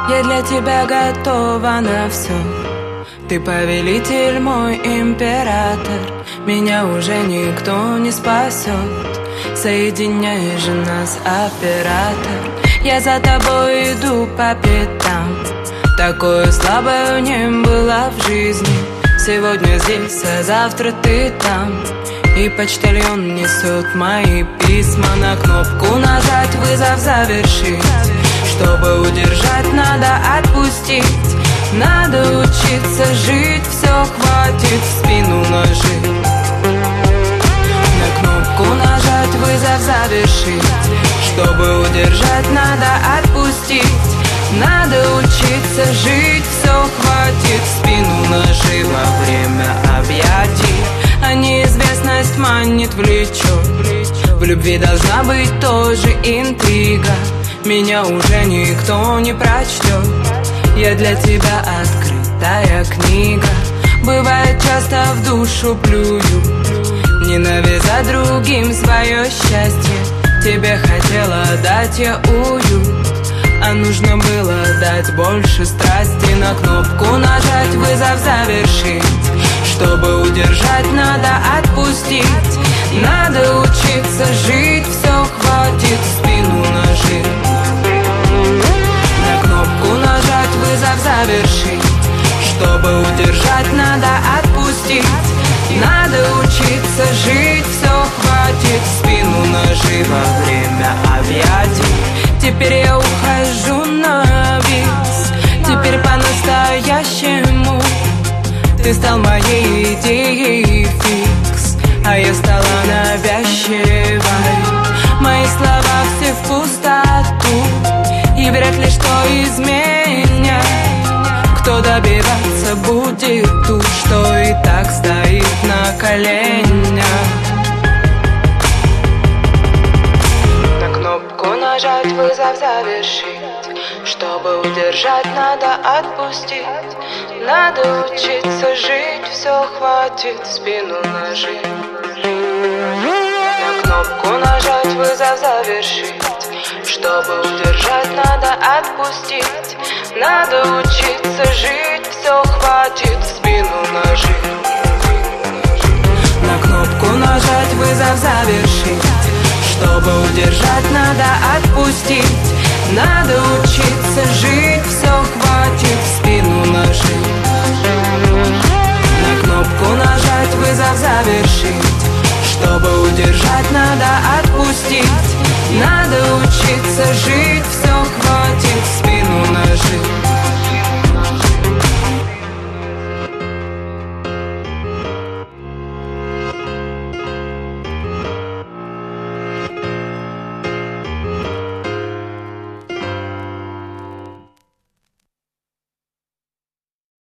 Я для тебя готова на все. Ты повелитель, мой император. Меня уже никто не спасет. Соединяй же нас, оператор. Я за тобой иду по пятам. Такое слабое не было в жизни. Сегодня здесь, а завтра ты там. И почтальон несет мои письма. На кнопку нажать, вызов завершить. Чтобы удержать, надо отпустить. Надо учиться жить, все хватит в спину ножи. На кнопку нажать, вызов завершить. Чтобы удержать, надо отпустить. Надо учиться жить, все хватит в спину ножи. Во время объятий, а неизвестность манит, влечет. В любви должна быть тоже интрига. Меня уже никто не прочтет. Я для тебя открытая книга. Бывает, часто в душу плюю, не навязать другим свое счастье. Тебе хотела дать я уют, а нужно было дать больше страсти. На кнопку нажать, вызов завершить. Чтобы удержать, надо отпустить. Надо учиться жить, все хватит в спину ножи. На кнопку нажать, вызов завершить. Чтобы удержать, надо отпустить. Надо учиться жить, все хватит в спину ножи. Во время объятий теперь я ухожу на бис. Теперь по-настоящему ты стал моей идеей фикс, а я стала навязчивой. Мои слова все в пустоту, и вряд ли что изменят. Кто добиваться будет тут, что и так стоит на коленях. На кнопку нажать, вызов завершить. Чтобы удержать, надо отпустить. Надо учиться жить, все хватит в спину ножи. На кнопку нажать, вызов завершить. Чтобы удержать, надо отпустить. Надо учиться жить, все хватит в спину ножи. На кнопку нажать, вызов завершить. Чтобы удержать, надо отпустить. Надо учиться жить, все хватит в спину ножи. На кнопку нажать, вызов завершить. Чтобы удержать, надо отпустить. Надо учиться жить, все хватит в спину ножи.